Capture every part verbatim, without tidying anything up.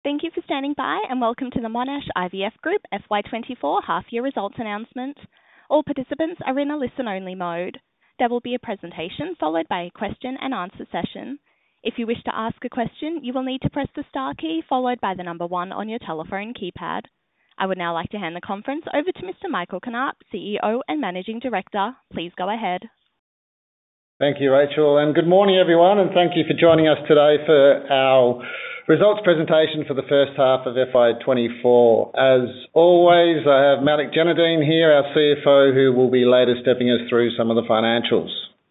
Thank you for standing by, and welcome to the Monash I V F Group F Y twenty-four half-year results announcement. All participants are in a listen-only mode. There will be a presentation followed by a question and answer session. If you wish to ask a question, you will need to press the star key followed by the number one on your telephone keypad. I would now like to hand the conference over to Mister Michael Knaap, C E O and Managing Director. Please go ahead. Thank you, Rachel, and good morning, everyone, and thank you for joining us today for our results presentation for the first half of F Y twenty-four. As always, I have Malik Jainudeen here, our C F O, who will be later stepping us through some of the financials.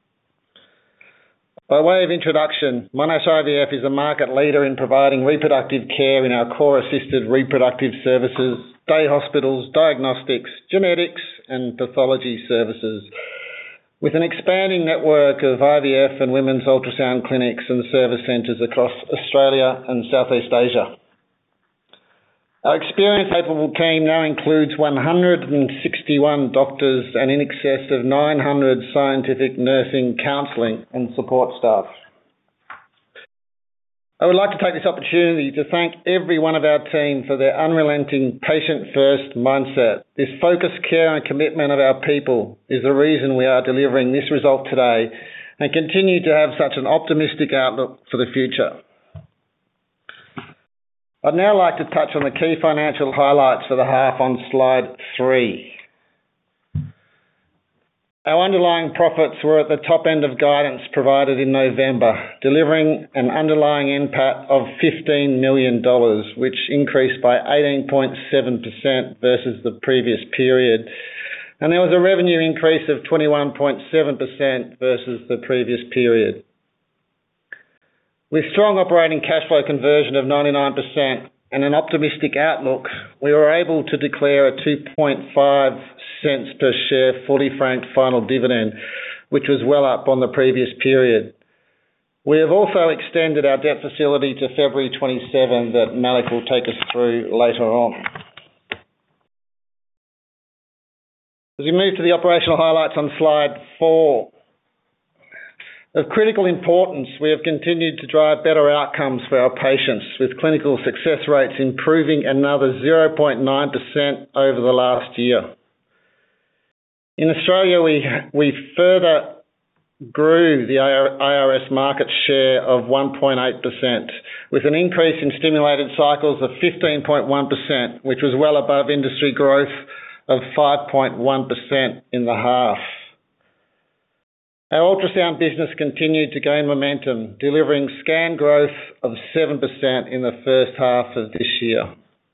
By way of introduction, Monash I V F is a market leader in providing reproductive care in our core assisted reproductive services, day hospitals, diagnostics, genetics and pathology services, with an expanding network of I V F and women's ultrasound clinics and service centres across Australia and Southeast Asia. Our experienced capable team now includes one hundred sixty-one doctors and in excess of nine hundred scientific nursing, counselling and support staff. I would like to take this opportunity to thank every one of our team for their unrelenting patient-first mindset. This focused care and commitment of our people is the reason we are delivering this result today and continue to have such an optimistic outlook for the future. I'd now like to touch on the key financial highlights for the half on slide three. Our underlying profits were at the top end of guidance provided in November, delivering an underlying N P A T of fifteen million dollars, which increased by eighteen point seven percent versus the previous period. And there was a revenue increase of twenty-one point seven percent versus the previous period. With strong operating cash flow conversion of ninety-nine percent and an optimistic outlook, we were able to declare a two point five cents per share fully franked final dividend, which was well up on the previous period. We have also extended our debt facility to February twenty-seventh that Malik will take us through later on. As we move to the operational highlights on slide four. Of critical importance, we have continued to drive better outcomes for our patients, with clinical success rates improving another zero point nine percent over the last year. In Australia, we, we further grew the I R S market share of one point eight percent, with an increase in stimulated cycles of fifteen point one percent, which was well above industry growth of five point one percent in the half. Our ultrasound business continued to gain momentum, delivering scan growth of seven percent in the first half of this year.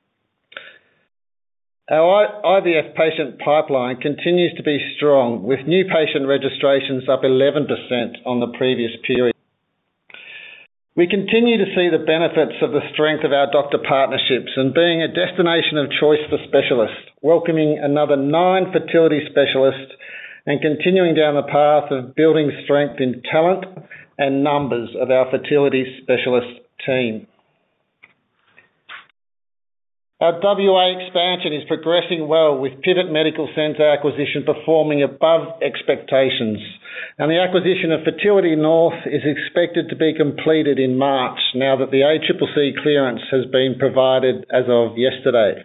Our I V F patient pipeline continues to be strong, with new patient registrations up eleven percent on the previous period. We continue to see the benefits of the strength of our doctor partnerships and being a destination of choice for specialists, welcoming another nine fertility specialists and continuing down the path of building strength in talent and numbers of our fertility specialist team. Our W A expansion is progressing well, with Pivot Medical Centre acquisition performing above expectations, and the acquisition of Fertility North is expected to be completed in March, now that the A C C C clearance has been provided as of yesterday.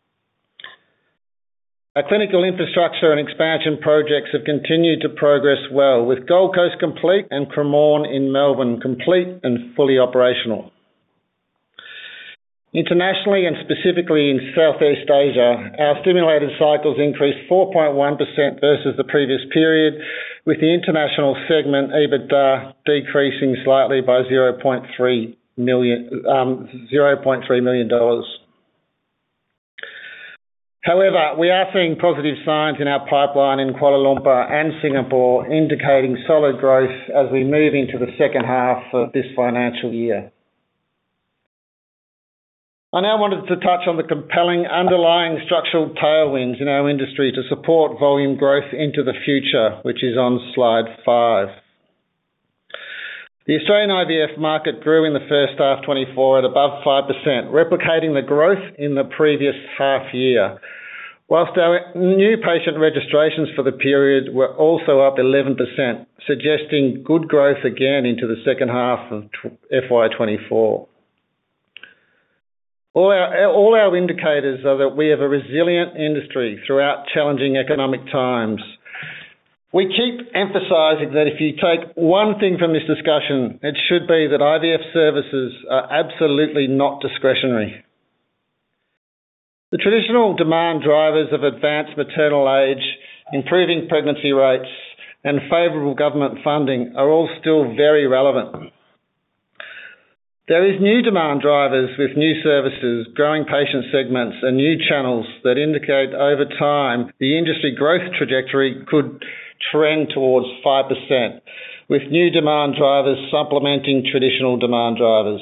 Our clinical infrastructure and expansion projects have continued to progress well, with Gold Coast complete and Cremorne in Melbourne complete and fully operational. Internationally and specifically in Southeast Asia, our stimulated cycles increased four point one percent versus the previous period, with the international segment EBITDA decreasing slightly by zero point three million dollars. However, we are seeing positive signs in our pipeline in Kuala Lumpur and Singapore, indicating solid growth as we move into the second half of this financial year. I now wanted to touch on the compelling underlying structural tailwinds in our industry to support volume growth into the future, which is on slide five. The Australian I V F market grew in the first half twenty-four at above five percent, replicating the growth in the previous half year, whilst our new patient registrations for the period were also up eleven percent, suggesting good growth again into the second half of F Y twenty-four. All our, all our indicators are that we have a resilient industry throughout challenging economic times. We keep emphasising that if you take one thing from this discussion, it should be that I V F services are absolutely not discretionary. The traditional demand drivers of advanced maternal age, improving pregnancy rates, and favourable government funding are all still very relevant. There is new demand drivers with new services, growing patient segments and new channels that indicate over time the industry growth trajectory could trend towards five percent, with new demand drivers supplementing traditional demand drivers.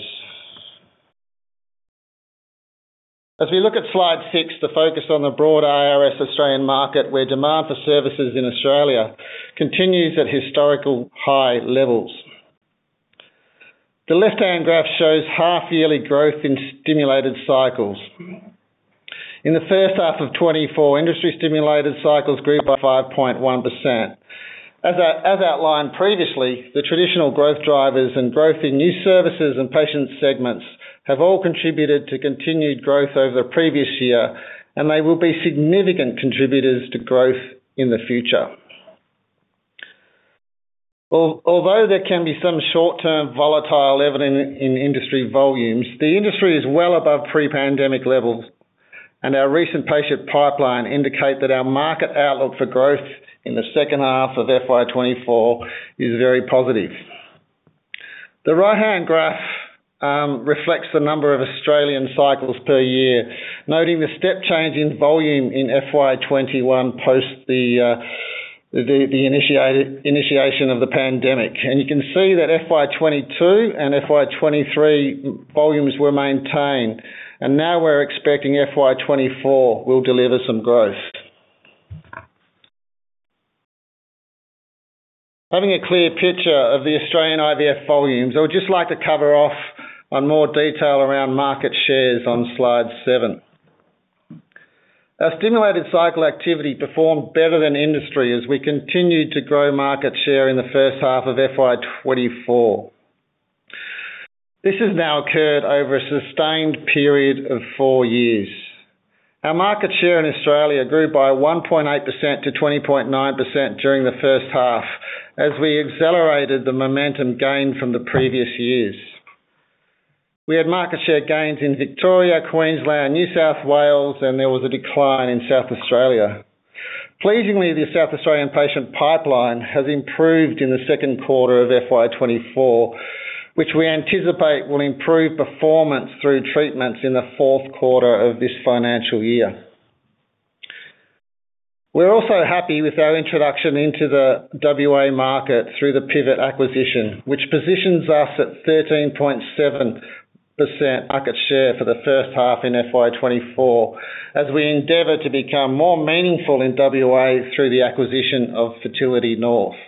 As we look at slide six, the focus on the broader A R S Australian market, where demand for services in Australia continues at historical high levels. The left-hand graph shows half-yearly growth in stimulated cycles. In the first half of twenty-four, industry-stimulated cycles grew by five point one percent. As, as outlined previously, the traditional growth drivers and growth in new services and patient segments have all contributed to continued growth over the previous year, and they will be significant contributors to growth in the future. Although there can be some short-term volatile evident in industry volumes, the industry is well above pre-pandemic levels, and our recent patient pipeline indicate that our market outlook for growth in the second half of F Y twenty-four is very positive. The right-hand graph um, reflects the number of Australian cycles per year, noting the step change in volume in F Y twenty-one post the uh, the, the initiated, initiation of the pandemic. And you can see that F Y twenty-two and F Y twenty-three volumes were maintained, and now we're expecting F Y twenty-four will deliver some growth. Having a clear picture of the Australian I V F volumes, I would just like to cover off on more detail around market shares on slide seven. Our stimulated cycle activity performed better than industry as we continued to grow market share in the first half of F Y twenty-four. This has now occurred over a sustained period of four years. Our market share in Australia grew by one point eight percent to twenty point nine percent during the first half as we accelerated the momentum gained from the previous years. We had market share gains in Victoria, Queensland, New South Wales, and there was a decline in South Australia. Pleasingly, the South Australian patient pipeline has improved in the second quarter of F Y twenty-four, which we anticipate will improve performance through treatments in the fourth quarter of this financial year. We're also happy with our introduction into the W A market through the Pivot acquisition, which positions us at thirteen point seven percent market share for the first half in F Y twenty-four, as we endeavour to become more meaningful in W A through the acquisition of Fertility North.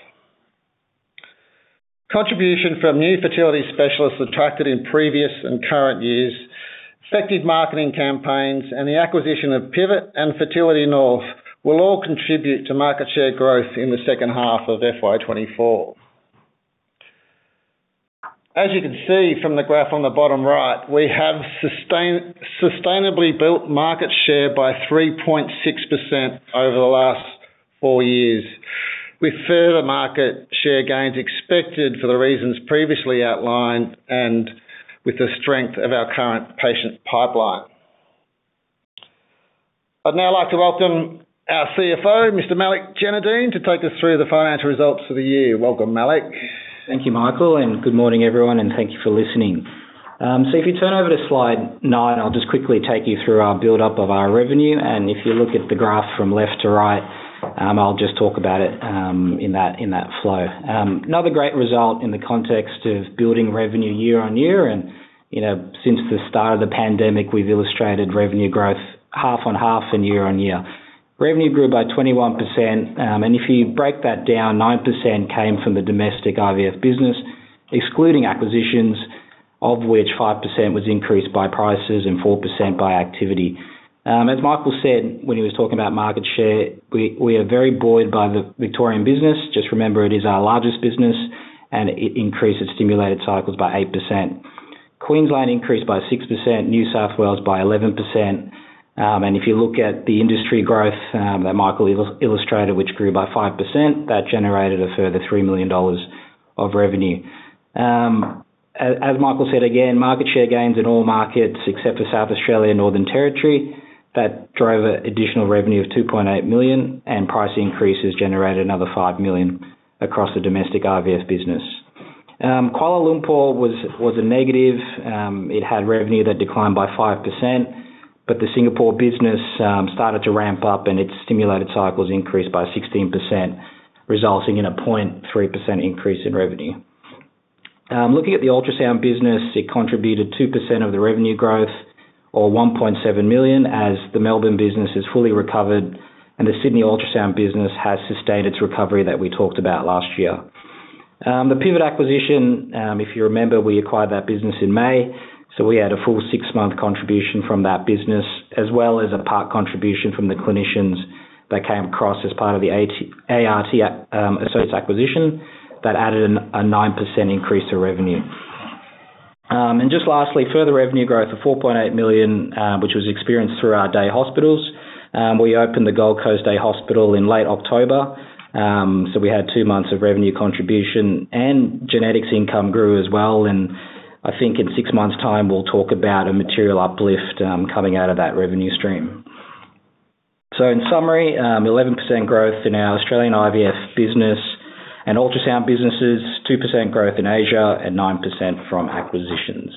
Contribution from new fertility specialists attracted in previous and current years, effective marketing campaigns, and the acquisition of Pivot and Fertility North will all contribute to market share growth in the second half of F Y twenty-four. As you can see from the graph on the bottom right, we have sustain, sustainably built market share by three point six percent over the last four years, with further market share gains expected for the reasons previously outlined and with the strength of our current patient pipeline. I'd now like to welcome our C F O, Mister Malik Jainudeen, to take us through the financial results for the year. Welcome, Malik. Thank you, Michael, and good morning, everyone, and thank you for listening. Um, so if you turn over to slide nine, I'll just quickly take you through our build-up of our revenue, and if you look at the graph from left to right, um, I'll just talk about it um, in that in that flow. Um, another great result in the context of building revenue year on year, and you know, since the start of the pandemic, we've illustrated revenue growth half on half and year on year. Revenue grew by twenty-one percent, um, and if you break that down, nine percent came from the domestic I V F business, excluding acquisitions, of which five percent was increased by prices and four percent by activity. Um, as Michael said when he was talking about market share, we, we are very buoyed by the Victorian business. Just remember, it is our largest business, and it increased its stimulated cycles by eight percent. Queensland increased by six percent, New South Wales by eleven percent. Um, and if you look at the industry growth um, that Michael il- illustrated, which grew by five percent, that generated a further three million dollars of revenue. Um, as, as Michael said again, market share gains in all markets except for South Australia and Northern Territory. That drove an additional revenue of two point eight million dollars, and price increases generated another five million dollars across the domestic I V F business. Um, Kuala Lumpur was, was a negative. Um, it had revenue that declined by five percent. But the Singapore business um, started to ramp up and its stimulated cycles increased by sixteen percent, resulting in a zero point three percent increase in revenue. Um, looking at the ultrasound business, it contributed two percent of the revenue growth, or one point seven million dollars, as the Melbourne business is fully recovered and the Sydney ultrasound business has sustained its recovery that we talked about last year. Um, the Pivot acquisition, um, if you remember, we acquired that business in May. So we had a full six-month contribution from that business, as well as a part contribution from the clinicians that came across as part of the A R T um, Associates acquisition that added an, a nine percent increase to revenue. Um, and just lastly, further revenue growth of four point eight million dollars, uh, which was experienced through our day hospitals. Um, we opened the Gold Coast Day Hospital in late October. Um, so we had two months of revenue contribution, and genetics income grew as well. And I think in six months' time, we'll talk about a material uplift um, coming out of that revenue stream. So in summary, um, eleven percent growth in our Australian I V F business and ultrasound businesses, two percent growth in Asia, and nine percent from acquisitions.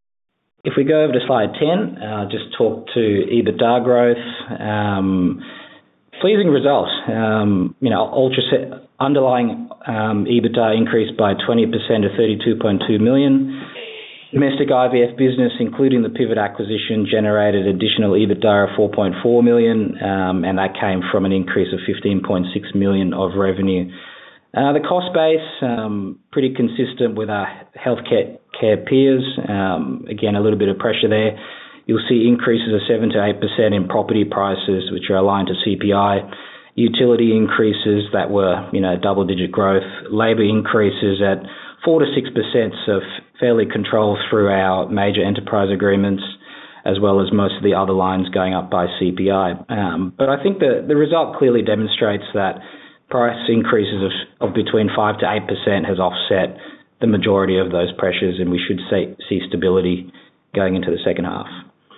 If we go over to slide ten, uh, just talk to EBITDA growth. Um, pleasing results. Um, you know, ultra underlying um, EBITDA increased by twenty percent to thirty-two point two million dollars. Domestic I V F business, including the Pivot acquisition, generated additional EBITDA of four point four million dollars, um, and that came from an increase of fifteen point six million dollars of revenue. Uh, the cost base, um, pretty consistent with our healthcare care peers. Um, again, a little bit of pressure there. You'll see increases of seven to eight percent in property prices, which are aligned to C P I. Utility increases that were, you know, double-digit growth. Labour increases at four to six percent, so fairly controlled through our major enterprise agreements, as well as most of the other lines going up by C P I. Um, but I think the, the result clearly demonstrates that price increases of, of between five to eight percent has offset the majority of those pressures, and we should see, see stability going into the second half.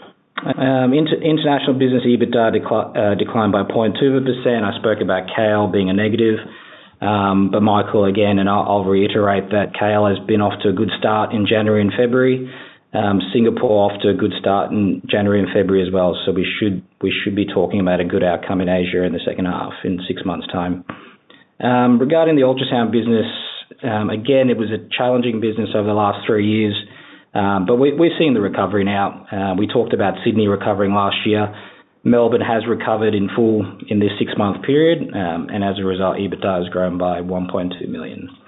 Um, inter, international business EBITDA decli- uh, declined by zero point two percent. I spoke about K L being a negative. Um, but Michael, again, and I'll, I'll reiterate that K L has been off to a good start in January and February. Um, Singapore off to a good start in January and February as well. So we should we should be talking about a good outcome in Asia in the second half in six months' time. Um, regarding the ultrasound business, um, again, it was a challenging business over the last three years, um, but we, we're seeing the recovery now. Uh, we talked about Sydney recovering last year. Melbourne has recovered in full in this six-month period, um, and as a result, EBITDA has grown by one point two million dollars.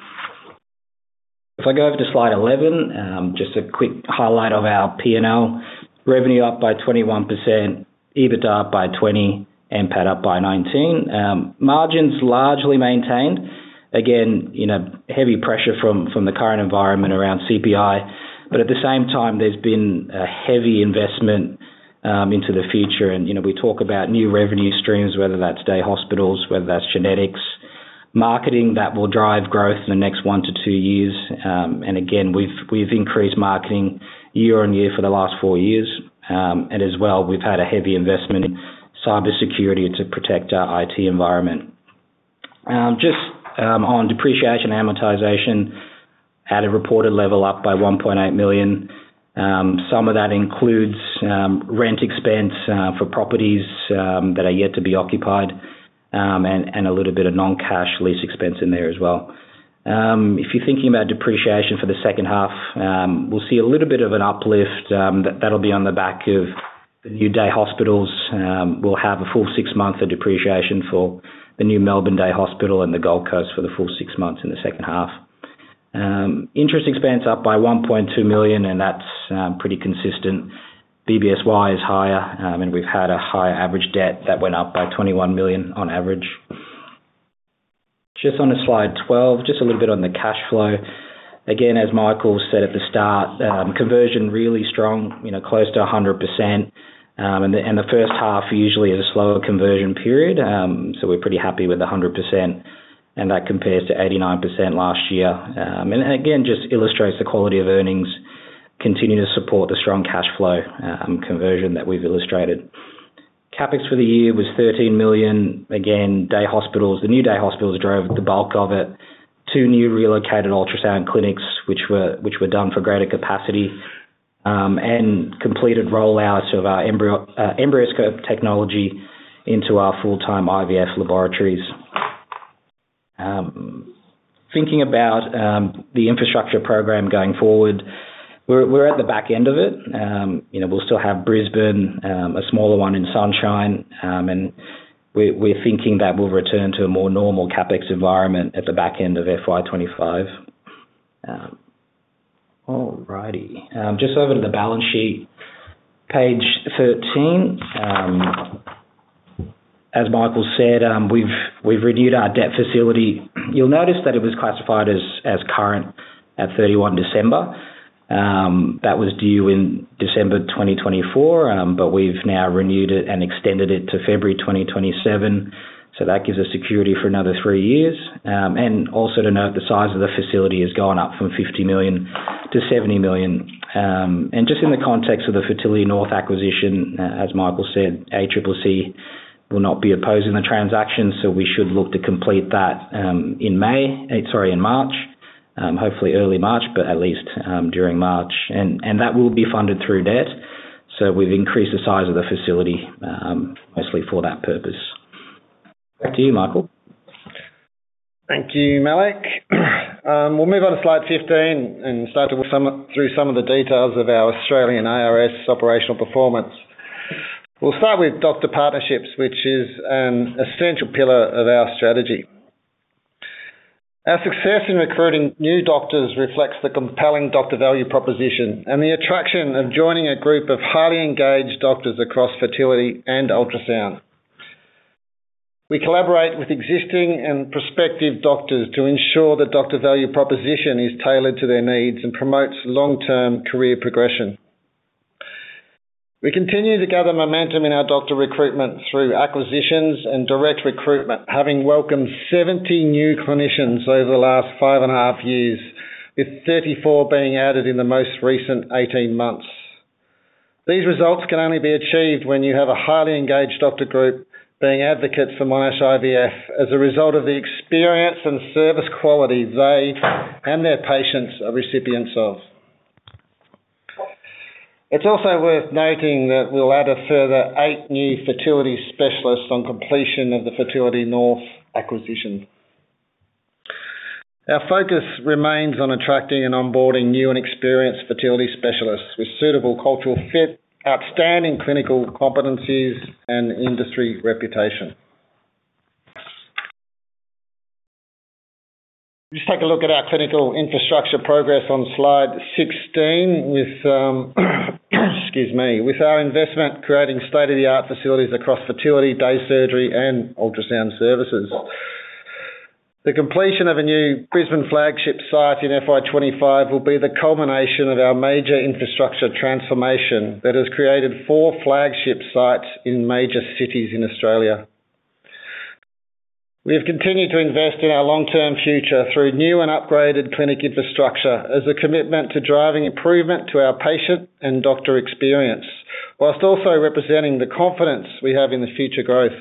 If I go over to slide eleven, um, just a quick highlight of our P and L. Revenue up by twenty-one percent, EBITDA up by twenty percent, N P A T up by nineteen percent. Um, margins largely maintained. Again, you know, heavy pressure from, from the current environment around C P I, but at the same time, there's been a heavy investment Um, into the future. And, you know, we talk about new revenue streams, whether that's day hospitals, whether that's genetics, marketing that will drive growth in the next one to two years. Um, and again, we've, we've increased marketing year on year for the last four years. Um, and as well, we've had a heavy investment in cybersecurity to protect our I T environment. Um, just um, on depreciation and amortization at a reported level up by one point eight million dollars. Um, some of that includes um, rent expense uh, for properties um, that are yet to be occupied, um, and, and a little bit of non-cash lease expense in there as well. Um, if you're thinking about depreciation for the second half, um, we'll see a little bit of an uplift. Um, that, that'll be on the back of the new day hospitals. Um, we'll have a full six months of depreciation for the new Melbourne Day Hospital and the Gold Coast for the full six months in the second half. Um, interest expense up by one point two million dollars, and that's um, pretty consistent. B B S Y is higher, um, and we've had a higher average debt that went up by twenty-one million dollars on average. Just on to slide twelve, just a little bit on the cash flow. Again, as Michael said at the start, um, conversion really strong, you know, close to one hundred percent. Um, and, the, and the first half usually is a slower conversion period, um, so we're pretty happy with the one hundred percent, and that compares to eighty-nine percent last year. Um, and again, just illustrates the quality of earnings, continue to support the strong cash flow um, conversion that we've illustrated. CapEx for the year was thirteen million dollars. Again, day hospitals, the new day hospitals drove the bulk of it. Two new relocated ultrasound clinics, which were which were done for greater capacity. Um, and completed rollouts of our embryo, uh, EmbryoScope technology into our full-time I V F laboratories. Um, thinking about um, the infrastructure program going forward, we're, we're at the back end of it. Um, you know, we'll still have Brisbane, um, a smaller one in Sunshine, um, and we're, we're thinking that we'll return to a more normal CapEx environment at the back end of F Y twenty-five. Um, Alrighty, um, just over to the balance sheet, page thirteen. Um, as Michael said, um, we've we've renewed our debt facility. You'll notice that it was classified as as current at thirty-first December. Um, that was due in December twenty twenty-four, um, but we've now renewed it and extended it to February twenty twenty-seven. So that gives us security for another three years. Um, and also to note, the size of the facility has gone up from fifty million to seventy million. Um, and just in the context of the Fertility North acquisition, uh, as Michael said, A C C C will not be opposing the transaction, so we should look to complete that um, in May, sorry, in March, um, hopefully early March, but at least um, during March. And, and that will be funded through debt. So we've increased the size of the facility um, mostly for that purpose. Back to you, Michael. Thank you, Malik. Um, we'll move on to slide fifteen and start to walk some, through some of the details of our Australian A R S operational performance. We'll start with doctor partnerships, which is an essential pillar of our strategy. Our success in recruiting new doctors reflects the compelling doctor value proposition and the attraction of joining a group of highly engaged doctors across fertility and ultrasound. We collaborate with existing and prospective doctors to ensure the doctor value proposition is tailored to their needs and promotes long-term career progression. We continue to gather momentum in our doctor recruitment through acquisitions and direct recruitment, having welcomed seventy new clinicians over the last five and a half years, with thirty-four being added in the most recent eighteen months. These results can only be achieved when you have a highly engaged doctor group being advocates for Monash I V F as a result of the experience and service quality they and their patients are recipients of. It's also worth noting that we'll add a further eight new fertility specialists on completion of the Fertility North acquisition. Our focus remains on attracting and onboarding new and experienced fertility specialists with suitable cultural fit, outstanding clinical competencies and industry reputation. Just take a look at our clinical infrastructure progress on slide sixteen with, um, excuse me, with our investment creating state-of-the-art facilities across fertility, day surgery and ultrasound services. The completion of a new Brisbane flagship site in F Y twenty-five will be the culmination of our major infrastructure transformation that has created four flagship sites in major cities in Australia. We have continued to invest in our long-term future through new and upgraded clinic infrastructure as a commitment to driving improvement to our patient and doctor experience, whilst also representing the confidence we have in the future growth.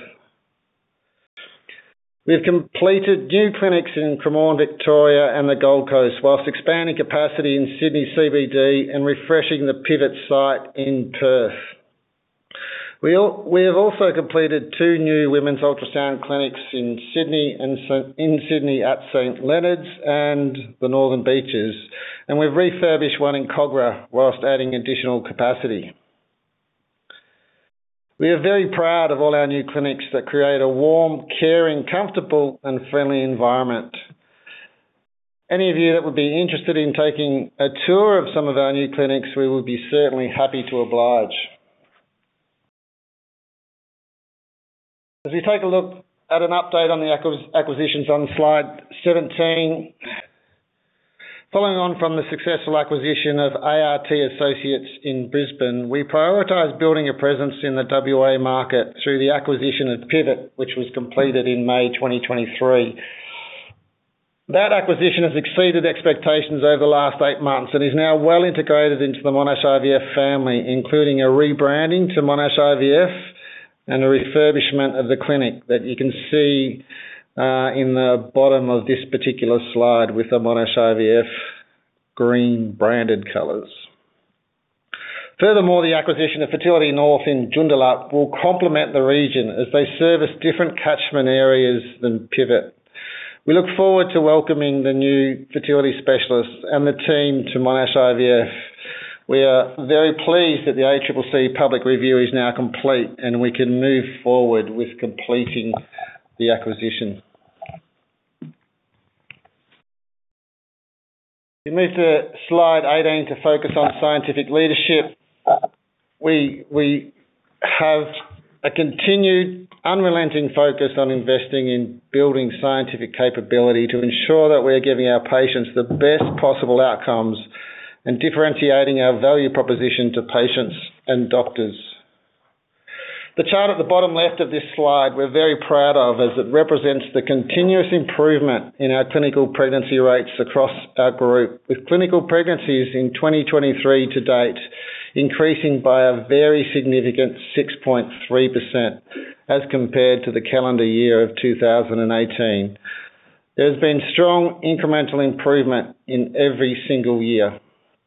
We've completed new clinics in Cremorne, Victoria and the Gold Coast, whilst expanding capacity in Sydney C B D and refreshing the Pivot site in Perth. We, all, we have also completed two new women's ultrasound clinics in Sydney and in Sydney at St Leonard's and the Northern Beaches, and we've refurbished one in Kogarah whilst adding additional capacity. We are very proud of all our new clinics that create a warm, caring, comfortable and friendly environment. Any of you that would be interested in taking a tour of some of our new clinics, we would be certainly happy to oblige. As we take a look at an update on the acquisitions on slide seventeen, Following on from the successful acquisition of A R T Associates in Brisbane, we prioritised building a presence in the W A market through the acquisition of Pivot, which was completed in May twenty twenty-three. That acquisition has exceeded expectations over the last eight months and is now well integrated into the Monash I V F family, including a rebranding to Monash I V F and a refurbishment of the clinic that you can see Uh, in the bottom of this particular slide with the Monash I V F green branded colours. Furthermore, the acquisition of Fertility North in Joondalup will complement the region as they service different catchment areas than Pivot. We look forward to welcoming the new fertility specialists and the team to Monash I V F. We are very pleased that the A C C C public review is now complete and we can move forward with completing the acquisition. We move to slide eighteen to focus on scientific leadership. We, we have a continued unrelenting focus on investing in building scientific capability to ensure that we're giving our patients the best possible outcomes and differentiating our value proposition to patients and doctors. The chart at the bottom left of this slide we're very proud of as it represents the continuous improvement in our clinical pregnancy rates across our group, with clinical pregnancies in twenty twenty-three to date increasing by a very significant six point three percent as compared to the calendar year of two thousand eighteen. There's been strong incremental improvement in every single year.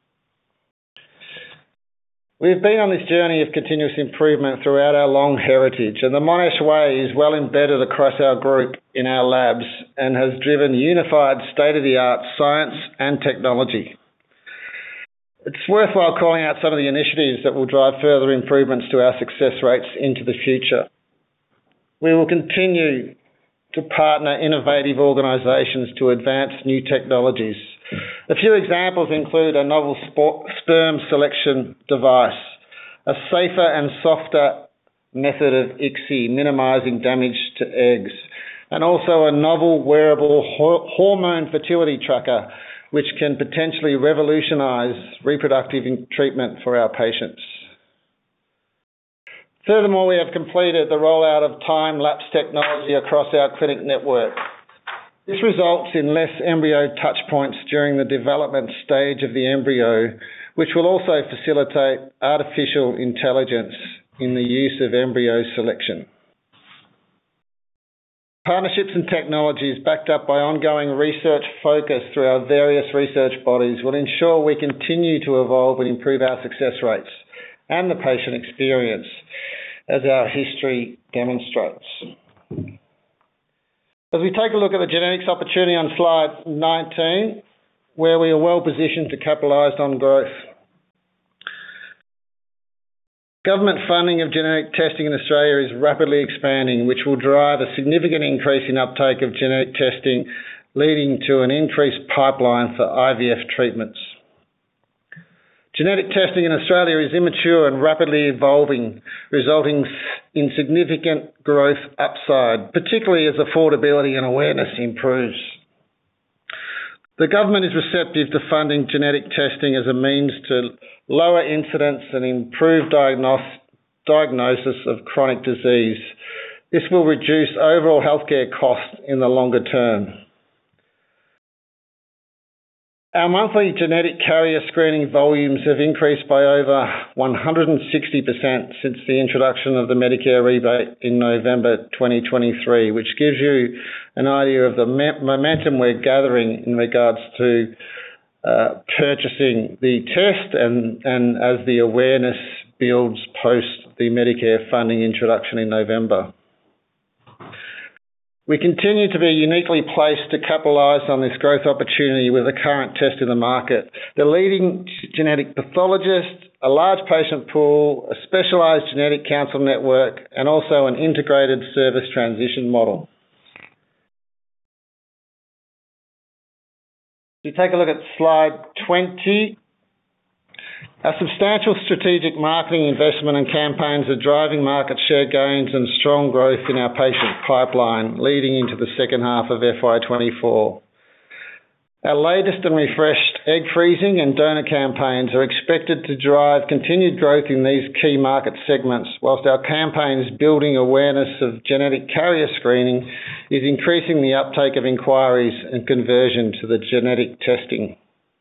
We've been on this journey of continuous improvement throughout our long heritage, and the Monash Way is well embedded across our group in our labs and has driven unified state-of-the-art science and technology. It's worthwhile calling out some of the initiatives that will drive further improvements to our success rates into the future. We will continue to partner innovative organisations to advance new technologies. A few examples include a novel sperm selection device, a safer and softer method of I C S I, minimising damage to eggs, and also a novel wearable hormone fertility tracker, which can potentially revolutionise reproductive treatment for our patients. Furthermore, we have completed the rollout of time-lapse technology across our clinic network. This results in less embryo touch points during the development stage of the embryo, which will also facilitate artificial intelligence in the use of embryo selection. Partnerships and technologies backed up by ongoing research focus through our various research bodies will ensure we continue to evolve and improve our success rates and the patient experience, as our history demonstrates. As we take a look at the genetics opportunity on slide nineteen, where we are well positioned to capitalise on growth. Government funding of genetic testing in Australia is rapidly expanding, which will drive a significant increase in uptake of genetic testing, leading to an increased pipeline for I V F treatments. Genetic testing in Australia is immature and rapidly evolving, resulting in significant growth upside, particularly as affordability and awareness improves. The government is receptive to funding genetic testing as a means to lower incidence and improve diagnos- diagnosis of chronic disease. This will reduce overall healthcare costs in the longer term. Our monthly genetic carrier screening volumes have increased by over one hundred sixty percent since the introduction of the Medicare rebate in November twenty twenty-three, which gives you an idea of the momentum we're gathering in regards to uh, purchasing the test and, and as the awareness builds post the Medicare funding introduction in November. We continue to be uniquely placed to capitalise on this growth opportunity with the current test in the market. The leading genetic pathologist, a large patient pool, a specialised genetic counsel network, and also an integrated service transition model. If you take a look at slide twenty, our substantial strategic marketing investment and campaigns are driving market share gains and strong growth in our patient pipeline leading into the second half of F Y twenty-four. Our latest and refreshed egg freezing and donor campaigns are expected to drive continued growth in these key market segments, whilst our campaigns building awareness of genetic carrier screening is increasing the uptake of inquiries and conversion to the genetic testing.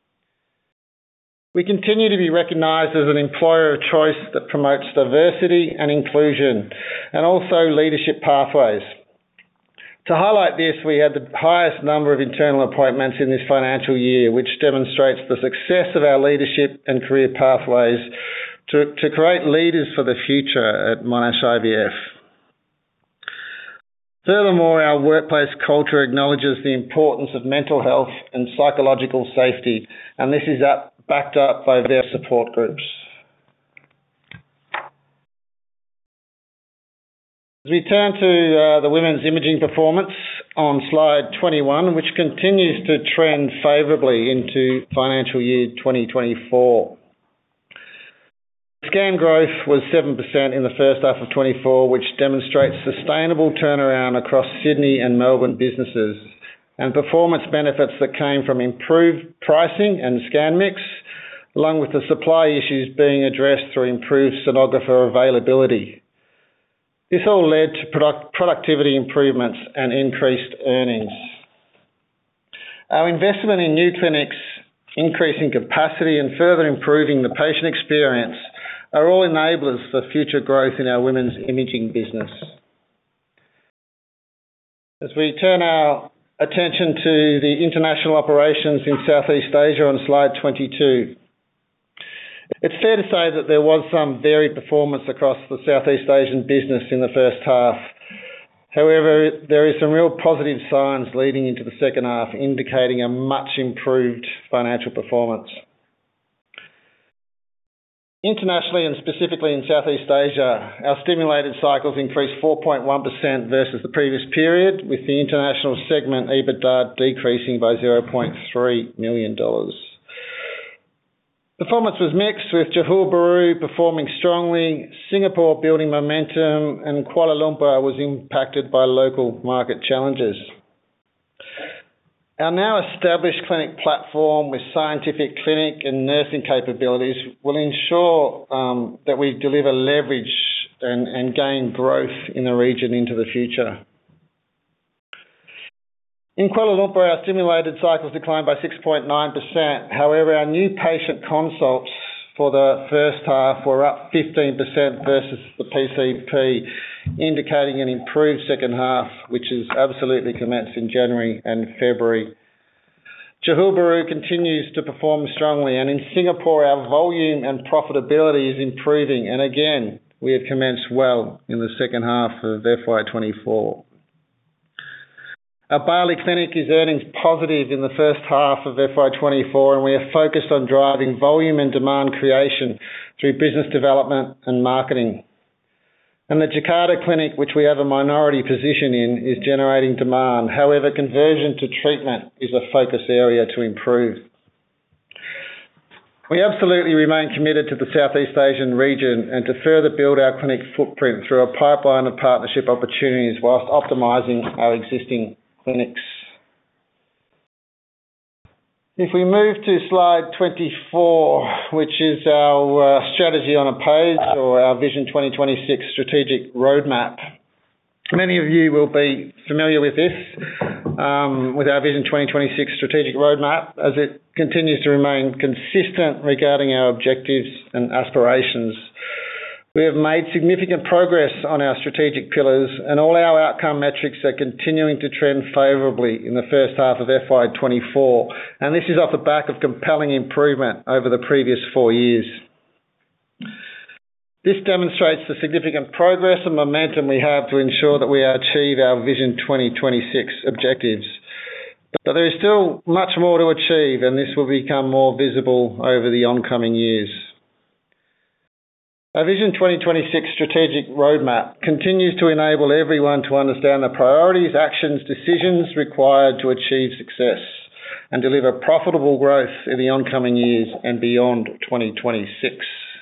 We continue to be recognised as an employer of choice that promotes diversity and inclusion, and also leadership pathways. To highlight this, we had the highest number of internal appointments in this financial year, which demonstrates the success of our leadership and career pathways to, to create leaders for the future at Monash I V F. Furthermore, our workplace culture acknowledges the importance of mental health and psychological safety, and this is up, backed up by their support groups. As we turn to uh, the women's imaging performance on slide twenty-one, which continues to trend favourably into financial year twenty twenty-four. Scan growth was seven percent in the first half of twenty-four, which demonstrates sustainable turnaround across Sydney and Melbourne businesses, and performance benefits that came from improved pricing and scan mix, along with the supply issues being addressed through improved sonographer availability. This all led to product productivity improvements and increased earnings. Our investment in new clinics, increasing capacity and further improving the patient experience are all enablers for future growth in our women's imaging business. As we turn our attention to the international operations in Southeast Asia on slide twenty-two. It's fair to say that there was some varied performance across the Southeast Asian business in the first half. However, there is some real positive signs leading into the second half, indicating a much improved financial performance. Internationally and specifically in Southeast Asia, our stimulated cycles increased four point one percent versus the previous period, with the international segment EBITDA decreasing by zero point three million dollars. Performance was mixed, with Johor Bahru performing strongly, Singapore building momentum, and Kuala Lumpur was impacted by local market challenges. Our now established clinic platform with scientific clinic and nursing capabilities will ensure um, that we deliver leverage and, and gain growth in the region into the future. In Kuala Lumpur, our stimulated cycles declined by six point nine percent. However, our new patient consults for the first half were up fifteen percent versus the P C P, indicating an improved second half, which has absolutely commenced in January and February. Johor Bahru continues to perform strongly, and in Singapore, our volume and profitability is improving, and again, we have commenced well in the second half of F Y twenty-four. Our Bali clinic is earnings positive in the first half of F Y twenty-four, and we are focused on driving volume and demand creation through business development and marketing. And the Jakarta clinic, which we have a minority position in, is generating demand. However, conversion to treatment is a focus area to improve. We absolutely remain committed to the Southeast Asian region and to further build our clinic footprint through a pipeline of partnership opportunities whilst optimising our existing clinics. If we move to slide twenty-four, which is our uh, strategy on a page, or our Vision twenty twenty-six strategic roadmap. Many of you will be familiar with this, um, with our Vision twenty twenty-six strategic roadmap, as it continues to remain consistent regarding our objectives and aspirations. We have made significant progress on our strategic pillars, and all our outcome metrics are continuing to trend favourably in the first half of F Y twenty-four, and this is off the back of compelling improvement over the previous four years. This demonstrates the significant progress and momentum we have to ensure that we achieve our Vision twenty twenty-six objectives. But there is still much more to achieve, and this will become more visible over the oncoming years. Our Vision twenty twenty-six strategic roadmap continues to enable everyone to understand the priorities, actions, decisions required to achieve success and deliver profitable growth in the oncoming years and beyond twenty twenty-six.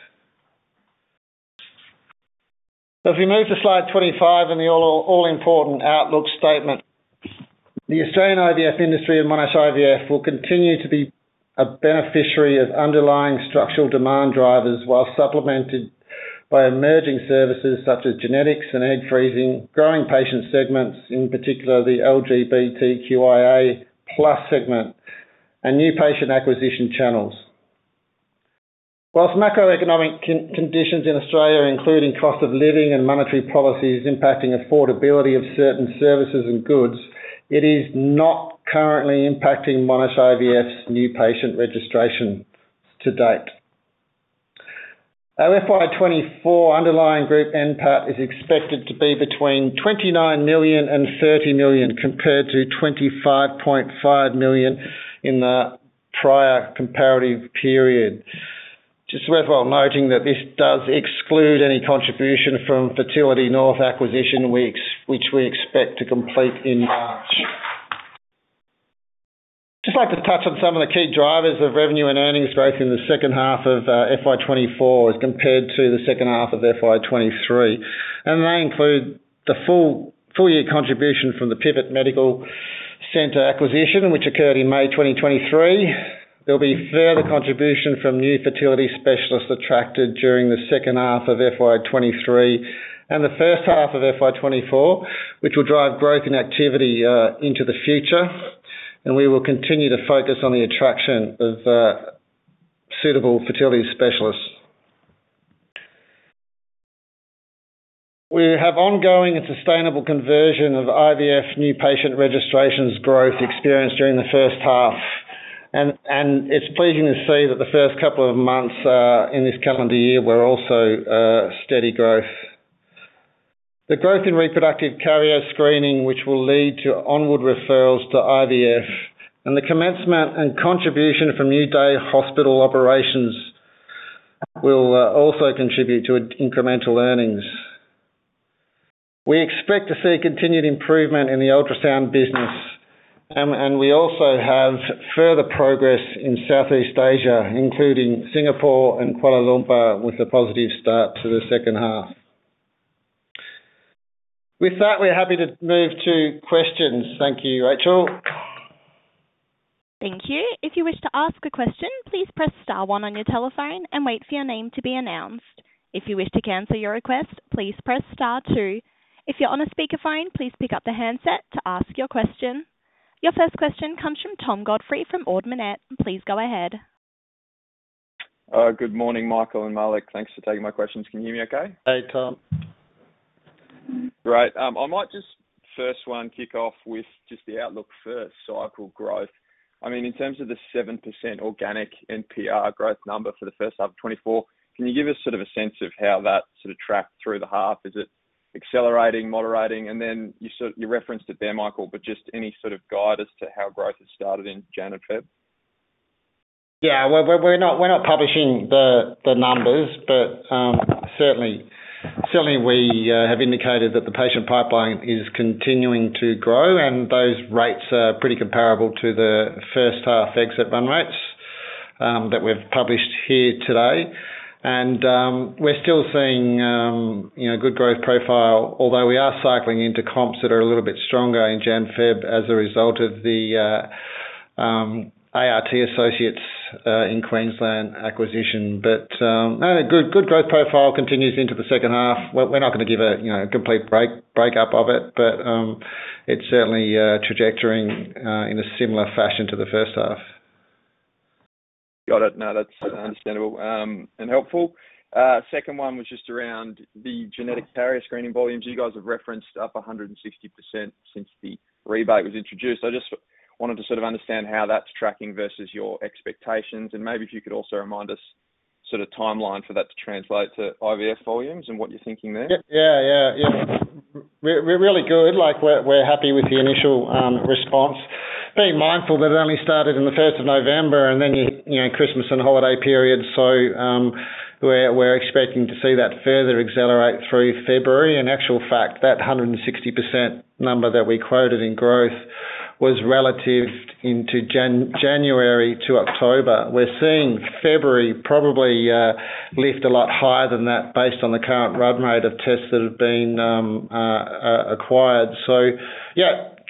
As we move to slide twenty-five and the all, all-important outlook statement, the Australian I V F industry and Monash I V F will continue to be a beneficiary of underlying structural demand drivers while supplemented by emerging services such as genetics and egg freezing, growing patient segments, in particular the L G B T Q I A plus segment, and new patient acquisition channels. Whilst macroeconomic con- conditions in Australia, including cost of living and monetary policies impacting affordability of certain services and goods, it is not currently impacting Monash I V F's new patient registration to date. Our F Y twenty-four underlying group N P A T is expected to be between twenty-nine million and thirty million compared to twenty-five point five million in the prior comparative period. Just worthwhile noting that this does exclude any contribution from Fertility North acquisition, which we expect to complete in March. Just like to touch on some of the key drivers of revenue and earnings growth in the second half of uh, F Y twenty-four as compared to the second half of F Y twenty-three. And they include the full, full year contribution from the Pivot Medical Centre acquisition, which occurred in May twenty twenty-three. There'll be further contribution from new fertility specialists attracted during the second half of F Y twenty-three and the first half of F Y twenty-four, which will drive growth in activity uh, into the future. And we will continue to focus on the attraction of uh, suitable fertility specialists. We have ongoing and sustainable conversion of I V F new patient registrations growth experienced during the first half. And, and it's pleasing to see that the first couple of months uh, in this calendar year were also uh, steady growth. The growth in reproductive carrier screening, which will lead to onward referrals to I V F, and the commencement and contribution from new day hospital operations will uh, also contribute to incremental earnings. We expect to see continued improvement in the ultrasound business. Um, and we also have further progress in Southeast Asia, including Singapore and Kuala Lumpur, with a positive start to the second half. With that, we're happy to move to questions. Thank you, Rachel. Thank you. If you wish to ask a question, please press star one on your telephone and wait for your name to be announced. If you wish to cancel your request, please press star two. If you're on a speakerphone, please pick up the handset to ask your question. Your first question comes from Tom Godfrey from Ord Minnett. Please go ahead. Uh, good morning, Michael and Malik. Thanks for taking my questions. Can you hear me okay? Hey, Tom. Great. Um, I might just first one kick off with just the outlook for cycle growth. I mean, in terms of the seven percent organic N P R growth number for the first half of twenty-four, can you give us sort of a sense of how that sort of tracked through the half? Is it accelerating, moderating, and then you sort you referenced it there, Michael, but just any sort of guide as to how growth has started in Jan and Feb? Yeah, well, we're not we're not publishing the the numbers, but um, certainly certainly we uh, have indicated that the patient pipeline is continuing to grow, and those rates are pretty comparable to the first half exit run rates um, that we've published here today. And um, we're still seeing, um, you know, good growth profile, although we are cycling into comps that are a little bit stronger in Jan Feb as a result of the uh, um, A R T Associates uh, in Queensland acquisition. But um, no, good good growth profile continues into the second half. We're not going to give a you know a complete break break up of it, but um, it's certainly uh, trajectorying uh, in a similar fashion to the first half. Got it. No, that's understandable um, and helpful. Uh, second one was just around the genetic carrier screening volumes. You guys have referenced up one hundred sixty percent since the rebate was introduced. I just wanted to sort of understand how that's tracking versus your expectations, and maybe if you could also remind us sort of timeline for that to translate to I V F volumes and what you're thinking there. Yeah, yeah, yeah. We're, we're really good. Like we're we're happy with the initial um, response. Being mindful that it only started in the first of November, and then you you know Christmas and holiday period, so um, we're we're expecting to see that further accelerate through February. In actual fact, that one hundred sixty percent number that we quoted in growth was relative into Jan- January to October. We're seeing February probably uh, lift a lot higher than that based on the current run rate of tests that have been um, uh, uh, acquired. So, yeah,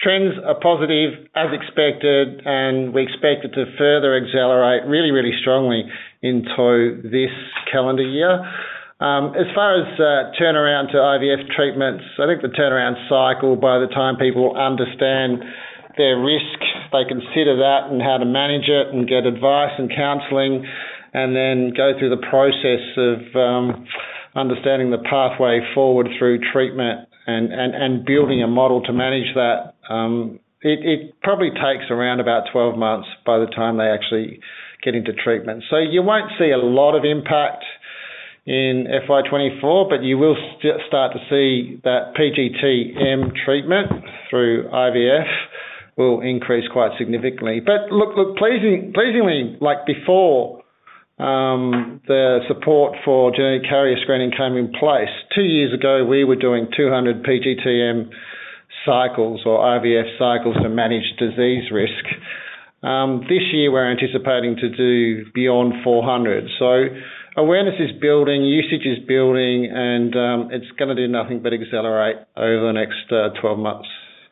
trends are positive as expected, and we expect it to further accelerate really, really strongly into this calendar year. Um, as far as uh, turnaround to I V F treatments, I think the turnaround cycle, by the time people understand their risk, they consider that and how to manage it and get advice and counselling, and then go through the process of um, understanding the pathway forward through treatment and, and, and building a model to manage that. Um, it, it probably takes around about twelve months by the time they actually get into treatment. So you won't see a lot of impact in F Y twenty-four, but you will st- start to see that P G T M treatment through I V F will increase quite significantly. But look, look, pleasing, pleasingly, like before um, the support for genetic carrier screening came in place, two years ago we were doing two hundred P G T M cycles or I V F cycles to manage disease risk. Um, this year we're anticipating to do beyond four hundred. So awareness is building, usage is building, and um, it's going to do nothing but accelerate over the next uh, twelve months.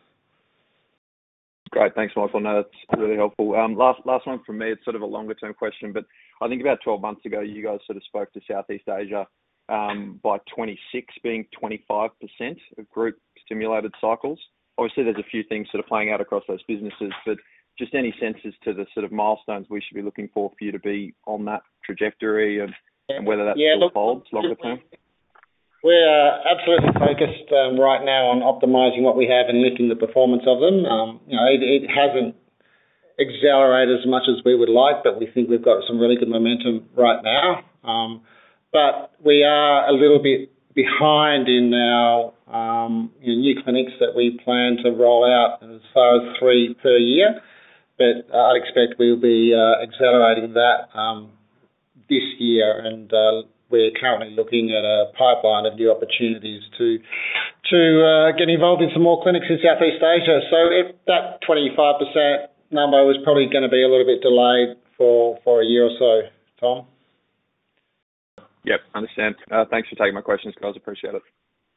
Great, thanks, Michael. No, that's really helpful. Um, last last one from me. It's sort of a longer term question, but I think about twelve months ago, you guys sort of spoke to Southeast Asia um, by twenty-six being twenty-five percent of group stimulated cycles. Obviously, there's a few things sort of playing out across those businesses, but just any senses to the sort of milestones we should be looking for for you to be on that trajectory and, and whether that yeah, still look, holds longer term? We're absolutely focused um, right now on optimising what we have and lifting the performance of them. Um, you know, it, it hasn't accelerated as much as we would like, but we think we've got some really good momentum right now. Um, but we are a little bit behind in our um, you know, new clinics that we plan to roll out as far as three per year. But I'd expect we'll be uh, accelerating that um, this year, and uh, we're currently looking at a pipeline of new opportunities to to uh, get involved in some more clinics in Southeast Asia. So if that twenty-five percent number was probably going to be a little bit delayed for, for a year or so, Tom. Yep, understand. Uh, thanks for taking my questions, guys. Appreciate it.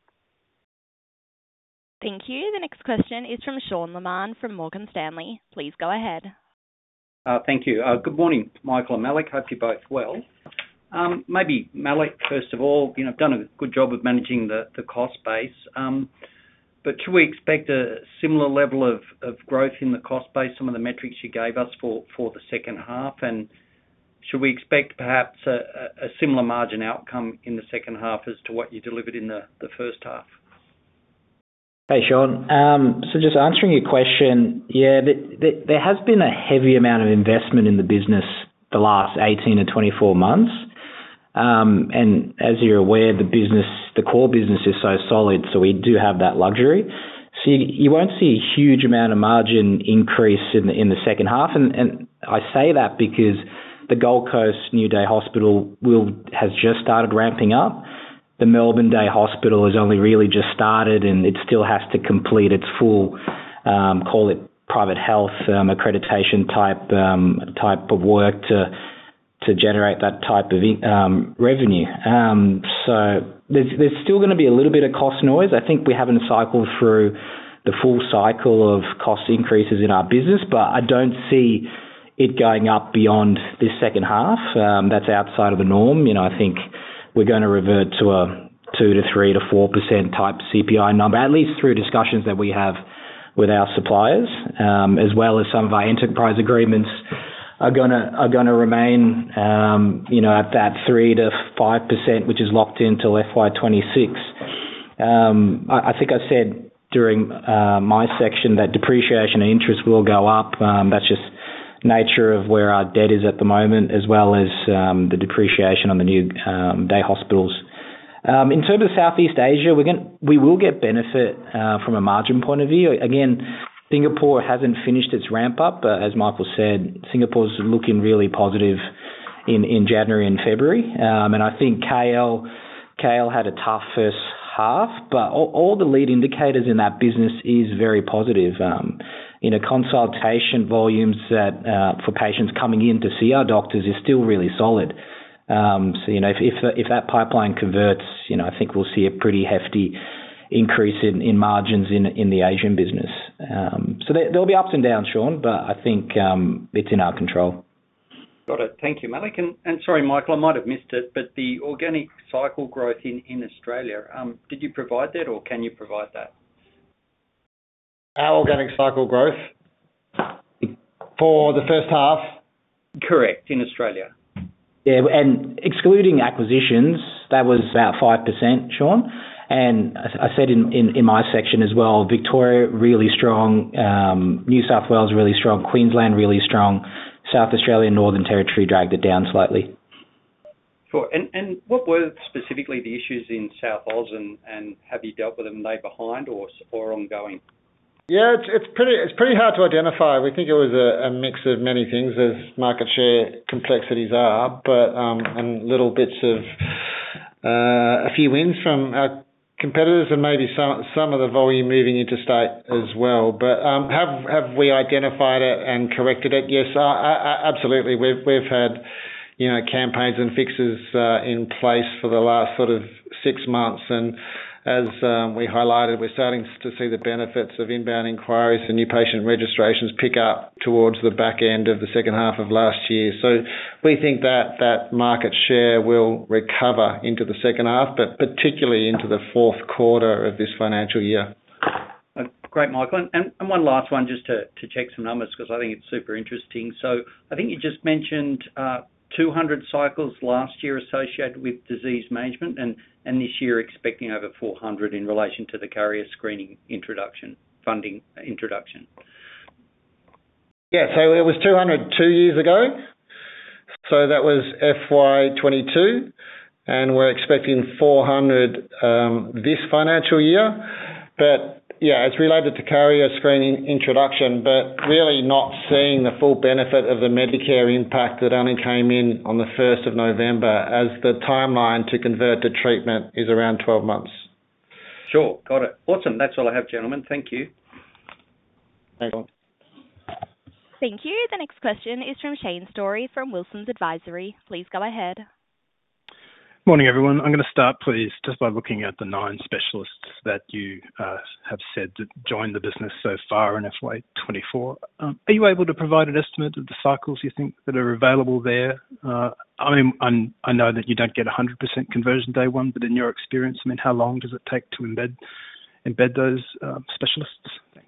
Thank you. The next question is from Sean Lehmann from Morgan Stanley. Please go ahead. Uh, thank you. Uh, good morning, Michael and Malik. Hope you're both well. Um, maybe Malik, first of all, you know, I've done a good job of managing the, the cost base, um, but should we expect a similar level of, of growth in the cost base, some of the metrics you gave us for, for the second half, and should we expect perhaps a, a similar margin outcome in the second half as to what you delivered in the, the first half? Hey, Sean. Um, so just answering your question, yeah, the, the, there has been a heavy amount of investment in the business the last eighteen to twenty-four months. Um, and as you're aware, the business, the core business is so solid, so we do have that luxury. So you, you won't see a huge amount of margin increase in the, in the second half. And, and I say that because the Gold Coast New Day Hospital will has just started ramping up. The Melbourne Day Hospital has only really just started, and it still has to complete its full, um, call it private health um, accreditation type um, type of work to to generate that type of um, revenue. Um, so there's there's still going to be a little bit of cost noise. I think we haven't cycled through the full cycle of cost increases in our business, but I don't see it going up beyond this second half. Um, that's outside of the norm. You know, I think we're going to revert to a two to three to four percent type C P I number, at least through discussions that we have with our suppliers, um, as well as some of our enterprise agreements are gonna are gonna remain, um, you know, at that three to five percent, which is locked in till F Y twenty-six. Um, I, I think I said during uh, my section that depreciation and interest will go up. Um, that's just nature of where our debt is at the moment, as well as um, the depreciation on the new um, day hospitals. Um, in terms of Southeast Asia, we're going we will get benefit uh, from a margin point of view. Again, Singapore hasn't finished its ramp up, but as Michael said, Singapore's looking really positive in, in January and February, um, and I think K L K L had a tough first half, but all, all the lead indicators in that business is very positive. Um, you know, consultation volumes that uh, for patients coming in to see our doctors is still really solid. Um, so, you know, if, if if that pipeline converts, you know, I think we'll see a pretty hefty increase in, in margins in in the Asian business. Um, so there, there'll be ups and downs, Sean, but I think um, it's in our control. Got it. Thank you, Malik. And, and sorry, Michael, I might have missed it, but the organic cycle growth in, in Australia, um, did you provide that or can you provide that? Our organic cycle growth for the first half? Correct, in Australia. Yeah, and excluding acquisitions, that was about five percent, Sean. And I said in, in, in my section as well, Victoria really strong, um, New South Wales really strong, Queensland really strong, South Australia and Northern Territory dragged it down slightly. Sure. And and what were specifically the issues in South Oz, and, and have you dealt with them? Are they behind or or ongoing? Yeah, it's, it's pretty it's pretty hard to identify. We think it was a, a mix of many things, as market share complexities are, but um, and little bits of uh, a few wins from our competitors and maybe some some of the volume moving interstate as well. But um, have have we identified it and corrected it? Yes, uh, uh, absolutely. We've we've had you know campaigns and fixes uh, in place for the last sort of six months, and as um, we highlighted, we're starting to see the benefits of inbound inquiries and new patient registrations pick up towards the back end of the second half of last year. So we think that that market share will recover into the second half, but particularly into the fourth quarter of this financial year. Uh, great, Michael. And, and one last one just to, to check some numbers, because I think it's super interesting. So I think you just mentioned uh, two hundred cycles last year associated with disease management, and, and this year expecting over four hundred in relation to the carrier screening introduction, funding introduction. Yeah, so it was two hundred two years ago. So that was F Y twenty-two, and we're expecting four hundred um, this financial year. But yeah, it's related to carrier screening introduction, but really not seeing the full benefit of the Medicare impact that only came in on the first of November, as the timeline to convert to treatment is around twelve months. Sure, got it. Awesome. That's all I have, gentlemen. Thank you. Thanks. Thank you. The next question is from Shane Story from Wilsons Advisory. Please go ahead. Morning, everyone. I'm going to start, please, just by looking at the nine specialists that you uh, have said that joined the business so far in F Y twenty-four. Um, are you able to provide an estimate of the cycles you think that are available there? Uh, I mean, I'm, I know that you don't get one hundred percent conversion day one, but in your experience, I mean, how long does it take to embed embed those uh, specialists? Thanks.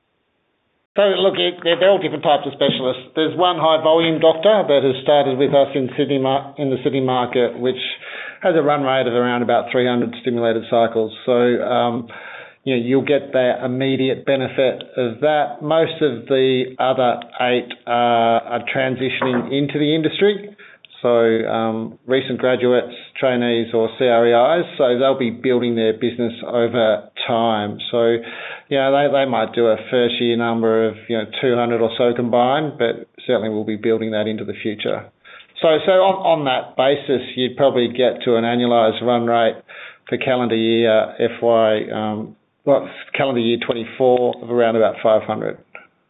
So look, they're all different types of specialists. There's one high volume doctor that has started with us in Sydney in the Sydney market, which has a run rate of around about three hundred stimulated cycles. So um, you know, you'll get the immediate benefit of that. Most of the other eight uh, are transitioning into the industry. So um, recent graduates, trainees or C R E Is, so they'll be building their business over time. So, you know, they, they might do a first year number of, you know, two hundred or so combined, but certainly we'll be building that into the future. So, so on, on that basis, you'd probably get to an annualised run rate for calendar year F Y, um, well, calendar year twenty-four of around about five hundred.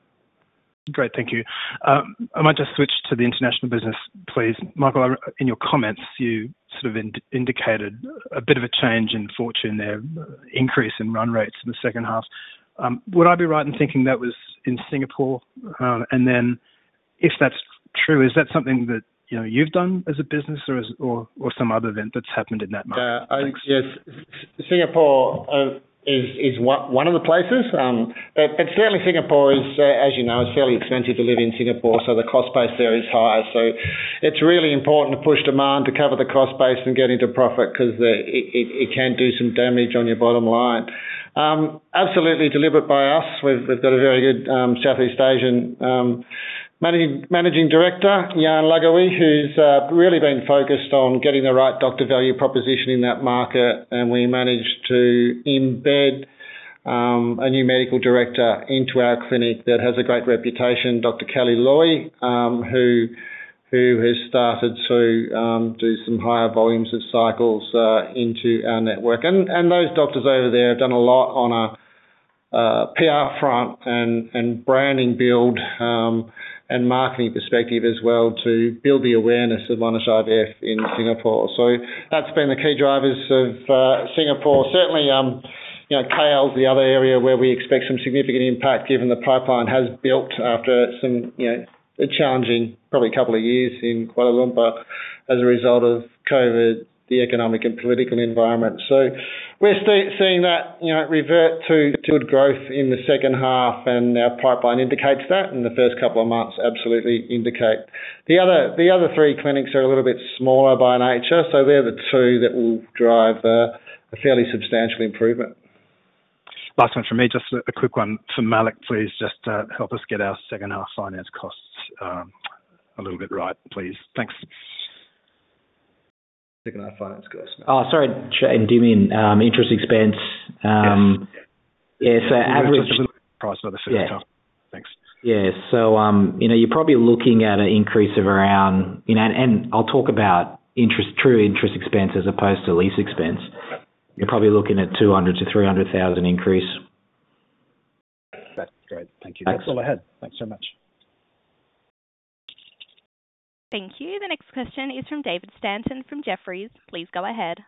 Great, thank you. Um, I might just switch to the international business, please. Michael, in your comments, you sort of ind- indicated a bit of a change in fortune there, increase in run rates in the second half. Um, would I be right in thinking that was in Singapore? Uh, and then, if that's true, is that something that you know you've done as a business, or as, or, or some other event that's happened in that market? Uh, I, yes, Singapore. Uh, Is, is one, one of the places, um, but, but certainly Singapore is, uh, as you know, it's fairly expensive to live in Singapore, so the cost base there is high. So it's really important to push demand to cover the cost base and get into profit, because it, it, it can do some damage on your bottom line. Um, absolutely deliberate by us. We've, we've got a very good um, Southeast Asian um, Managing, Managing Director, Jan Lagawi, who's uh, really been focused on getting the right doctor value proposition in that market, and we managed to embed um, a new medical director into our clinic that has a great reputation, Doctor Kelly Loy, um, who who has started to um, do some higher volumes of cycles uh, into our network. And, and those doctors over there have done a lot on a uh, P R front and, and branding build um, and marketing perspective as well, to build the awareness of Monash I V F in Singapore. So that's been the key drivers of uh, Singapore. Certainly, um, you know, K L's the other area where we expect some significant impact, given the pipeline has built after some, you know, a challenging probably couple of years in Kuala Lumpur as a result of COVID, the economic and political environment. So we're st- seeing that, you know, revert to good growth in the second half, and our pipeline indicates that, and the first couple of months absolutely indicate. The other the other three clinics are a little bit smaller by nature, so they're the two that will drive uh, a fairly substantial improvement. Last one from me, just a quick one for Malik, please. Just uh, help us get our second half finance costs um, a little bit right, please. Thanks. Second half finance costs. Oh, sorry, and do you mean um, interest expense? Um, yes. Yeah, so average just a little price for the first yeah. half. Thanks. Yeah, so um, you know, you're probably looking at an increase of around, you know, and, and I'll talk about interest, true interest expense as opposed to lease expense. You're probably looking at two hundred to three hundred thousand increase. That's great. Thank you. Thanks. That's all I had. Thanks so much. Thank you. The next question is from David Stanton from Jefferies. Please go ahead.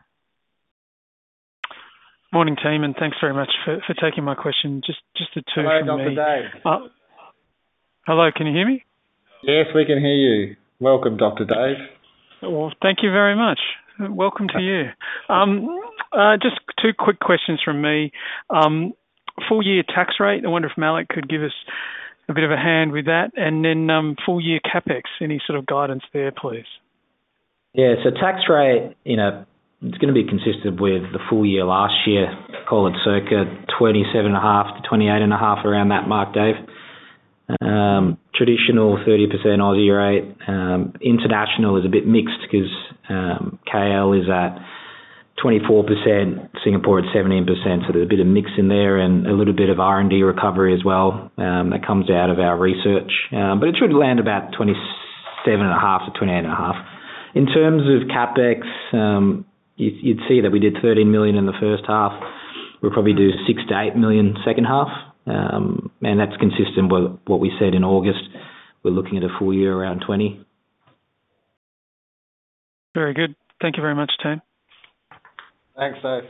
Morning, team, and thanks very much for, for taking my question. Just just the two hello, from Doctor me. Dave. Uh, hello, can you hear me? Yes, we can hear you. Welcome, Doctor Dave. Well, thank you very much. Welcome to you. Um, uh, just two quick questions from me. Um, full year tax rate. I wonder if Malik could give us a bit of a hand with that, and then um, full year capex. Any sort of guidance there, please? Yeah, so tax rate, you know, it's going to be consistent with the full year last year. Call it circa twenty-seven point five to twenty-eight point five, around that mark, Dave. Um, traditional thirty percent Aussie rate. Um, international is a bit mixed because um, K L is at twenty-four percent, Singapore at seventeen percent, so there's a bit of mix in there, and a little bit of R and D recovery as well um, that comes out of our research. Um, but it should land about twenty-seven point five to twenty-eight point five. In terms of CapEx, um, you, you'd see that we did thirteen million in the first half. We'll probably do six to eight million second half. Um, and that's consistent with what we said in August. We're looking at a full year around twenty. Very good. Thank you very much, team. Thanks, Dave.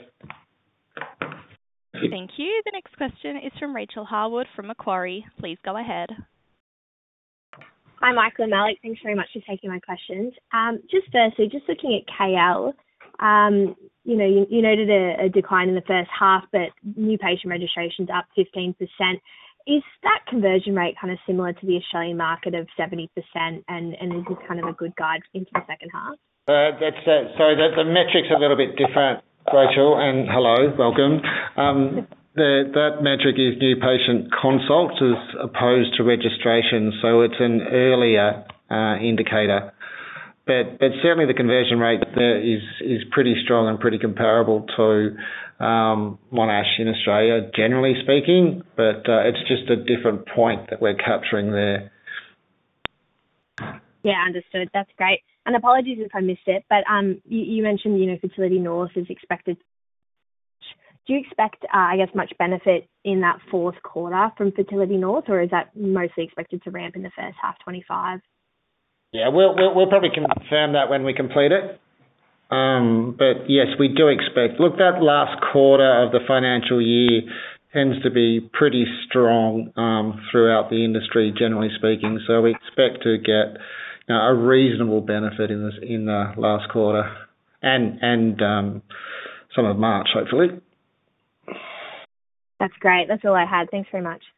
Thank you. The next question is from Rachel Harwood from Macquarie. Please go ahead. Hi, Michael and Malik. Thanks very much for taking my questions. Um, just firstly, just looking at K L, um, you know, you, you noted a, a decline in the first half, but new patient registrations up fifteen percent. Is that conversion rate kind of similar to the Australian market of seventy percent, and, and is this kind of a good guide into the second half? Uh, that's uh, sorry, the, the metrics are a little bit different, Rachel, and hello, welcome. Um, the, that metric is new patient consults as opposed to registration, so it's an earlier uh, indicator. But, but certainly the conversion rate there is, is pretty strong and pretty comparable to um, Monash in Australia, generally speaking, but uh, it's just a different point that we're capturing there. Yeah, understood. That's great. And apologies if I missed it, but um, you, you mentioned, you know, Fertility North is expected. Do you expect, uh, I guess, much benefit in that fourth quarter from Fertility North, or is that mostly expected to ramp in the first half twenty-five? Yeah, we'll, we'll, we'll probably confirm that when we complete it. Um, but yes, we do expect, look, that last quarter of the financial year tends to be pretty strong um, throughout the industry, generally speaking. So we expect to get you know, a reasonable benefit in this in the last quarter and and um, some of March, hopefully. That's great. That's all I had. Thanks very much.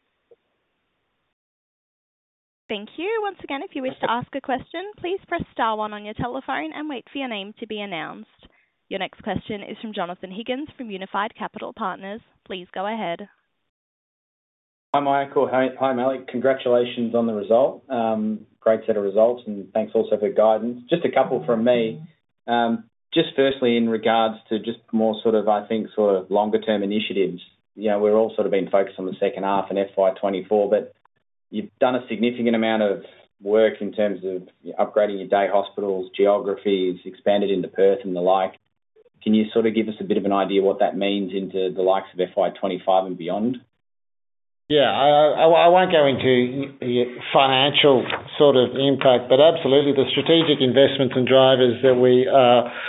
Thank you. Once again, if you wish to ask a question, please press star one on your telephone and wait for your name to be announced. Your next question is from Jonathan Higgins from Unified Capital Partners. Please go ahead. Hi, Michael. Hi, hi Malik. Congratulations on the result. Um, great set of results, and thanks also for guidance. Just a couple from me. Um, just firstly, in regards to just more sort of, I think, sort of longer-term initiatives. You know, we're all sort of been focused on the second half and F Y twenty-four, but you've done a significant amount of work in terms of upgrading your day hospitals, geographies, expanded into Perth and the like. Can you sort of give us a bit of an idea what that means into the likes of F Y twenty-five and beyond? Yeah, I, I, I won't go into financial sort of impact, but absolutely the strategic investments and drivers that we are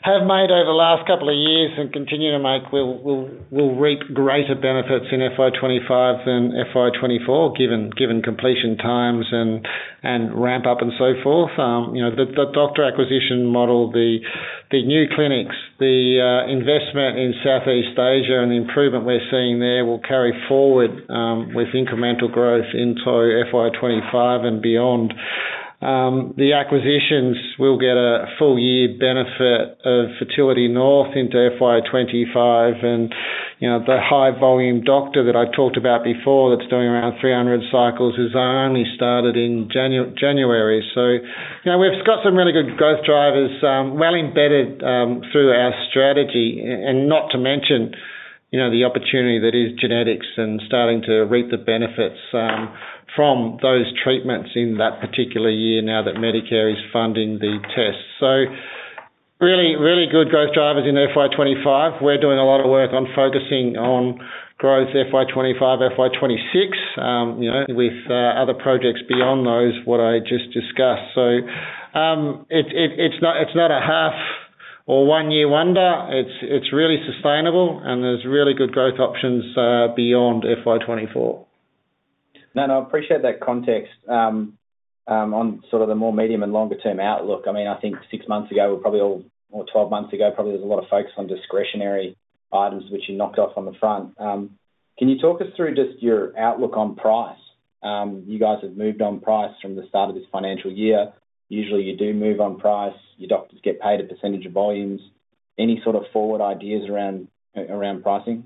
have made over the last couple of years and continue to make will will will reap greater benefits in F Y twenty-five than F Y twenty-four, given given completion times and and ramp up and so forth. Um, you know, the, the doctor acquisition model, the the new clinics, the uh, investment in Southeast Asia and the improvement we're seeing there will carry forward um, with incremental growth into F Y twenty-five and beyond. Um, the acquisitions will get a full year benefit of Fertility North into F Y twenty-five, and you know the high volume doctor that I talked about before that's doing around three hundred cycles has only started in Janu- January. So you know we've got some really good growth drivers um, well embedded um, through our strategy, and not to mention you know the opportunity that is genetics and starting to reap the benefits Um, from those treatments in that particular year now that Medicare is funding the tests. So really, really good growth drivers in F Y twenty-five. We're doing a lot of work on focusing on growth F Y twenty-five, F Y twenty-six, um, you know, with uh, other projects beyond those, what I just discussed. So um, it, it, it's not it's not a half or one year wonder. It's, it's really sustainable, and there's really good growth options uh, beyond F Y twenty-four. No, no, I appreciate that context um, um, on sort of the more medium and longer term outlook. I mean, I think six months ago, we probably all, or twelve months ago, probably there's a lot of focus on discretionary items, which you knocked off on the front. Um, can you talk us through just your outlook on price? Um, you guys have moved on price from the start of this financial year. Usually you do move on price. Your doctors get paid a percentage of volumes. Any sort of forward ideas around around pricing?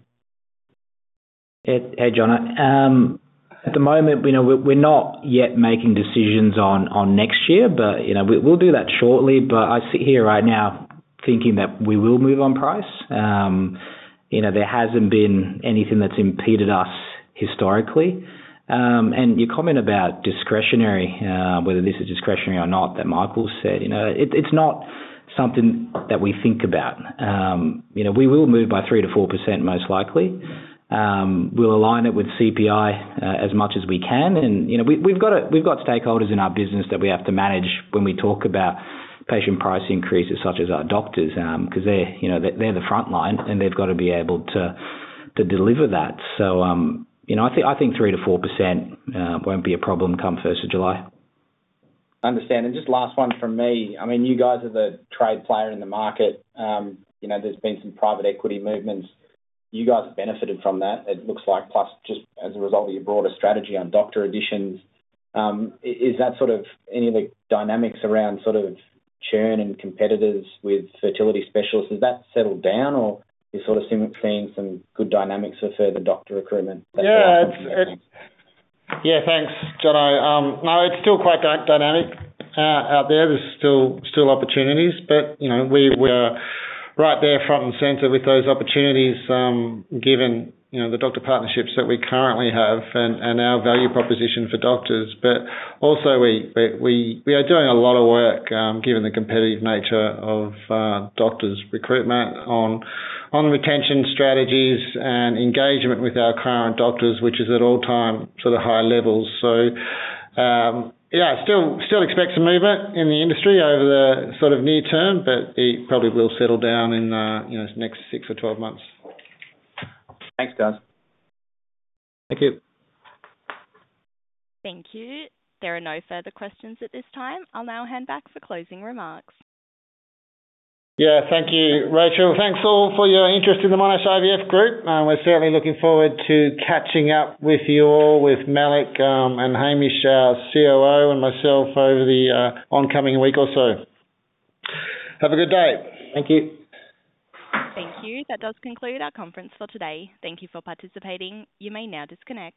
Hey, hey John. Um, At the moment, you know, we're not yet making decisions on, on next year, but, you know, we'll do that shortly. But I sit here right now thinking that we will move on price. Um, you know, there hasn't been anything that's impeded us historically. Um, and your comment about discretionary, uh, whether this is discretionary or not, that Michael said, you know, it, it's not something that we think about. Um, you know, we will move by three to four percent most likely. Um, we'll align it with C P I uh, as much as we can, and you know we, we've got a, we've got stakeholders in our business that we have to manage when we talk about patient price increases, such as our doctors, because um, they're you know they're, they're the front line and they've got to be able to to deliver that. So um, you know I think I think three to four percent uh, won't be a problem come first of July. Understand. And just last one from me. I mean, you guys are the trade player in the market. Um, you know, there's been some private equity movements. You guys have benefited from that, it looks like, plus just as a result of your broader strategy on doctor additions. Um, is that sort of any of the dynamics around sort of churn and competitors with fertility specialists, has that settled down, or you're sort of seeing some good dynamics for further doctor recruitment? That's yeah, it's, it's, yeah, thanks, Jono. Um, no, it's still quite dy- dynamic uh, out there. There's still still opportunities, but, you know, we were right there front and centre with those opportunities, um, given you know the doctor partnerships that we currently have and, and our value proposition for doctors. But also we we we are doing a lot of work, um, given the competitive nature of uh, doctors recruitment, on on retention strategies and engagement with our current doctors, which is at all time sort of high levels. So. Um, Yeah, still still expect some movement in the industry over the sort of near term, but it probably will settle down in uh, you know next six or twelve months. Thanks, guys. Thank you. Thank you. There are no further questions at this time. I'll now hand back for closing remarks. Yeah, thank you, Rachel. Thanks all for your interest in the Monash I V F Group. Uh, we're certainly looking forward to catching up with you all, with Malik um, and Hamish, our C O O, and myself over the uh, oncoming week or so. Have a good day. Thank you. Thank you. That does conclude our conference for today. Thank you for participating. You may now disconnect.